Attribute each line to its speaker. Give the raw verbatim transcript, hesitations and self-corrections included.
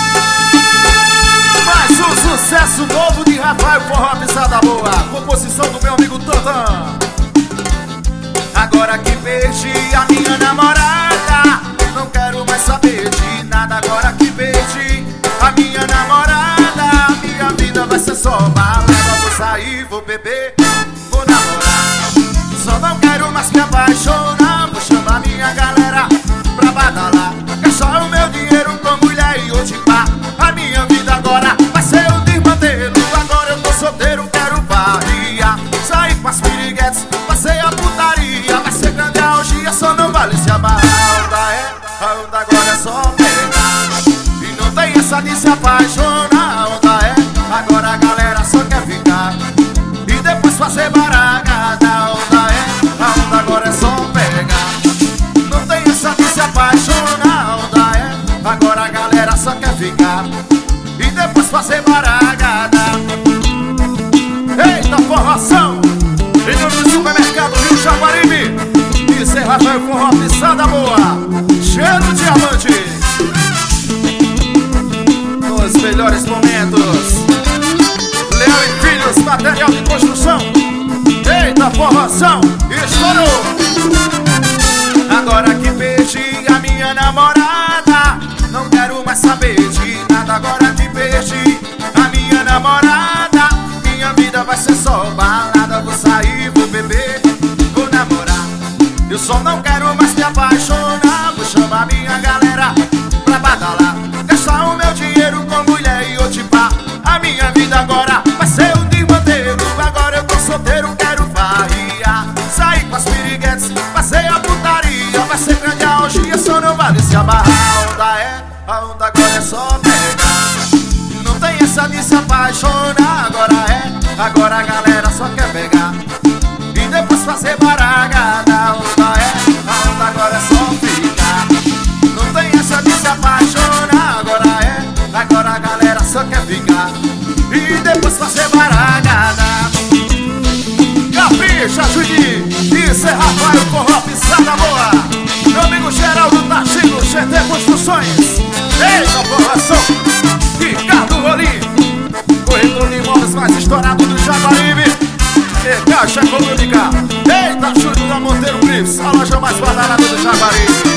Speaker 1: Mais um sucesso novo de Rafael Forró Pisada Boa, composição do meu amigo Tantan. Agora que perdi a minha namorada, não quero mais saber de nada. Agora que perdi a minha namorada, minha vida vai ser só balada. Vou sair, vou beber, vou namorar. Só não quero mais me apaixonar. Vou chamar minha galera pra badalar, gastar o meu dinheiro com mulher e otimar. A minha vida agora vai ser o desmantelo. Agora eu tô solteiro, quero variar. Sair com as piriguetes, passei a putaria. Vai ser grande a orgia, só não vale se amarrar. A onda é, a onda agora é só pegar. E não tem essa de se apaixonar. A onda é, agora a galera só quer ficar e depois fazer baragada. A onda é, a onda agora é só pegar. Não tem essa de se apaixonar. A onda é, agora a galera só quer ficar e depois fazer baragada. Eita forração, em nome do supermercado Rio Jaguaribe, isso é Rafael Forró Pisada Boa, cheiro de diamante. Nos melhores momentos, Leão e Filhos, material de construção. Eita forração, estourou. Agora que perdi a minha namorada, não quero mais saber de nada. Agora que perdi a minha namorada, minha vida vai ser só balada. Vou sair, vou beber, vou namorar. Eu só não quero mais me apaixonar. Vou chamar minha galera pra badalar, gastar o meu dinheiro com mulher e otimar. A minha vida agora vai ser um desmantelo. Agora eu tô solteiro, quero variar. Sair com as piriguetes, passei a putaria. Vai ser grande a orgia, só não vale se amarrar. A onda é, a onda agora é só pegar. Não tem essa de se apaixonar. Agora é, agora a galera só quer pegar e depois fazer baragada. A onda é, a onda agora é só ficar. Não tem essa de se apaixonar. Agora é, agora a galera só quer ficar e depois fazer baragada. Capricha, Juninho, isso é Rafael Forró Pisada Boa. Meu amigo Geraldo Tachino, G T Construções. Eita forração, Ricardo Rolim, corretor de imóveis mais estourado do Jaguaribe, e Caixa Econômica. Eita, Júlio da Monteiro Clips, a loja mais badalada do Jaguaribe.